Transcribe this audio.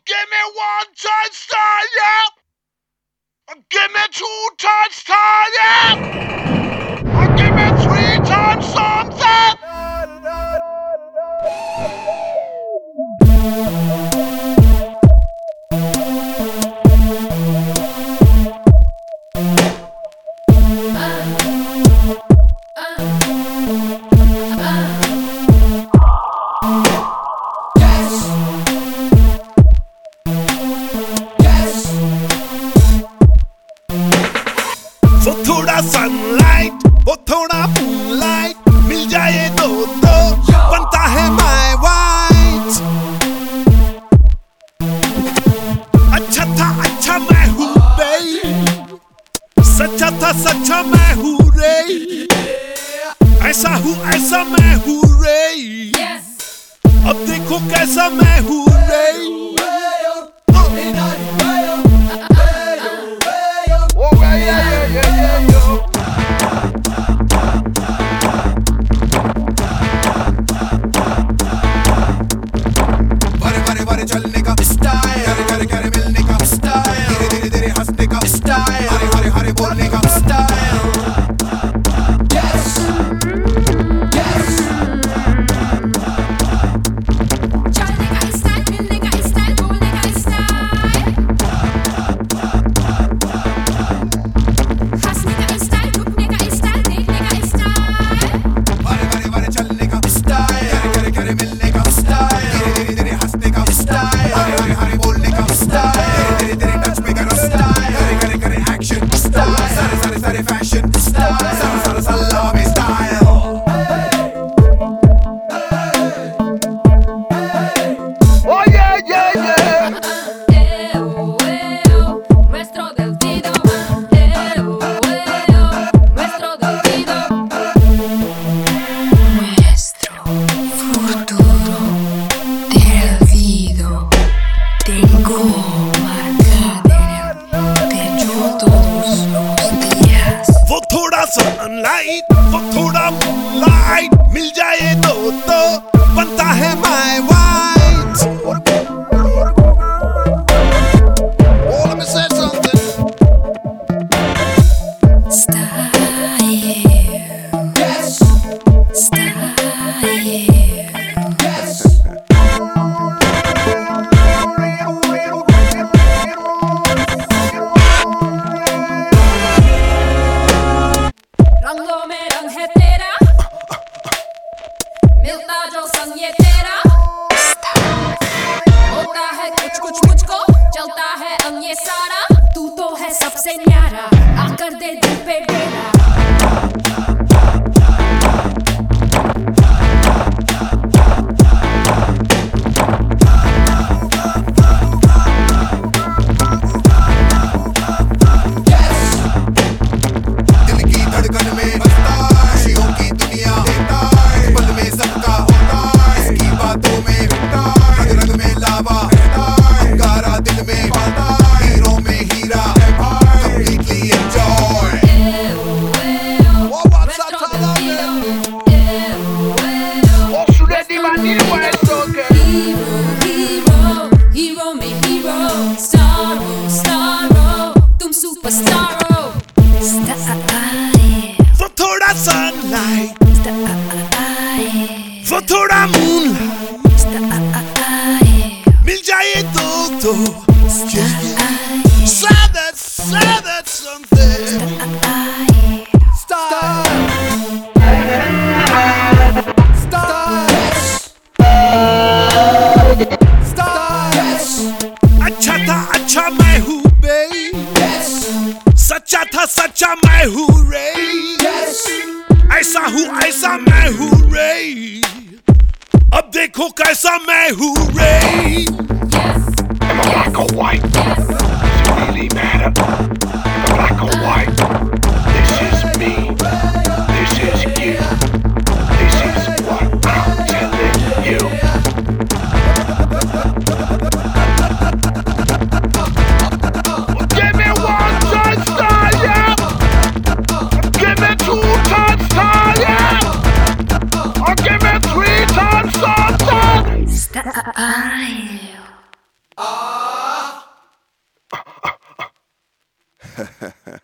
Give me one touchdown, yeah. Give me two touchdowns, yeah. Give me three times something. वो थोड़ा sunlight, वो थोड़ा moonlight, मिल जाए तो बनता है माय वाइट। अच्छा था अच्छा मैं हूँ रे, सच्चा था सच्चा मैं हूँ रे, ऐसा हूँ ऐसा मैं हूँ रे, अब देखो कैसा मैं हूँ रे। चलने का स्टाइल, करे करे मिलने का स्टाइल, धीरे धीरे धीरे हंसने का स्टाइल, हरे हरे हरे बोलने का स्टाइल। Yes, yes। चलने का स्टाइल, मिलने का स्टाइल, बोलने का स्टाइल, हंसने का स्टाइल, झुकने का स्टाइल, देखने का स्टाइल, हरे हरे हरे चलने का स्टाइल, करे करे करे मिलने का स्टाइल, धीरे धीरे धीरे हंसने का स्टाइल, हरे हरे हरे बोलने का स्टाइल, धीरे धीरे टच में करो स्टाइल, करे करे करे एक्शन स्टाइल, सारे सारे सारे फैशन स्टाइल, सारा सारा सलामी style. Oh yeah, yeah, yeah. nuestro destino, nuestro destino, nuestro futuro perdido. Tengo marcado en el pecho todos los días. वो थोड़ा सनलाइट, वो थोड़ा मूनलाइट, मिल जाए तो बनता है my white. Oh, let me say something. Style, Yes, style. yes. रंगों में रंग है तेरा, मिलता जो संग ये तेरा, होता है कुछ कुछ मुझको, चलता है अंग ये सारा, तू तो है सबसे न्यारा, आकर दे दिल पे डेरा। दिल की धड़कन में बसता है, खुशियों की दुनिया देता है, पल में सबका होता है, इसकी बातों में रहता है, रग रग में लावा रहता है, अंगारा दिल में पाता है, हीरों में हीरा है भाई, completely enjoy। Nuestro destino, Oh, studenti bandini questo che hero में hero, star तुम superstar हो। वो थोड़ा सनलाइट, वो थोड़ा मूनलाइट, मिल जाए तो say that something. Style, अच्छा था अच्छा मैं हूँ बे, सच्चा था सच्चा मैं हूँ रे, ऐसा हूँ ऐसा मैं हूँ रे, अब देखो कैसा मैं हूँ रे। am I black or white? Does it really matter? Am I black or white? This is me. This is you. This is what I'm telling you. Give me one touchdown, yeah. Give me two touchdowns, yeah. Or give me three times something. Style. है